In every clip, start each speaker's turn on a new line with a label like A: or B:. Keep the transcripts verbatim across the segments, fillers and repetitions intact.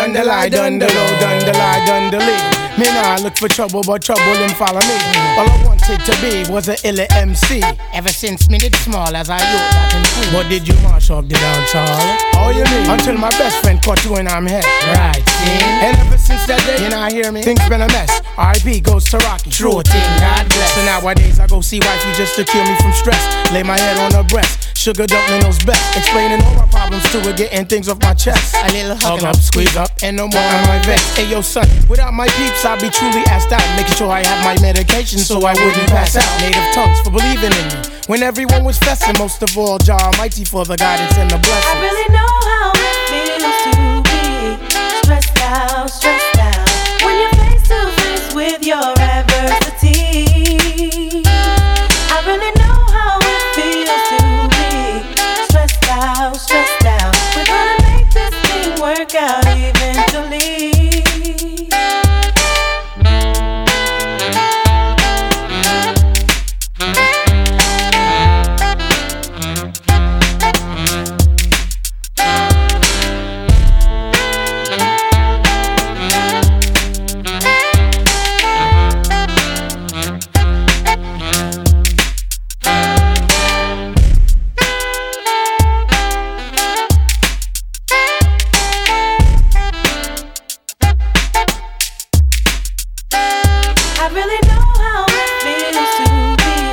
A: done the lie, done the low, done the lie, done the lead. Me nah look for trouble, but trouble him follow me. All I wanted to be was a illa M C. Ever since me did small as I youth that can see. But did you march up the dance hall? Oh you mean? Until my best friend caught you and I'm here. Right, see? And ever since that day, you not hear me? Things been a mess. R I P goes to Rocky. True thing, God bless. So nowadays I go see wifey just to cure me from stress. Lay my head on her breast. Sugar dumpling knows best. Explaining all my problems to her, getting things off my chest. A little hug up, squeeze up, and no more on my vex. Hey yo son, without my peeps I'd be truly asked out. Making sure I have my medication so I wouldn't pass out. Native tongues for believing in me when everyone was festing. Most of all, Jah Almighty for the guidance and the blessings.
B: I really know how it feels to be stressed out, stressed out when you're face to face with your adversity. I really know how it feels to be stressed out, stressed out. We're gonna make this thing work out eventually.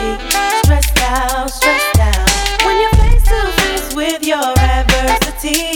B: Stressed out when you're face to face with your adversity.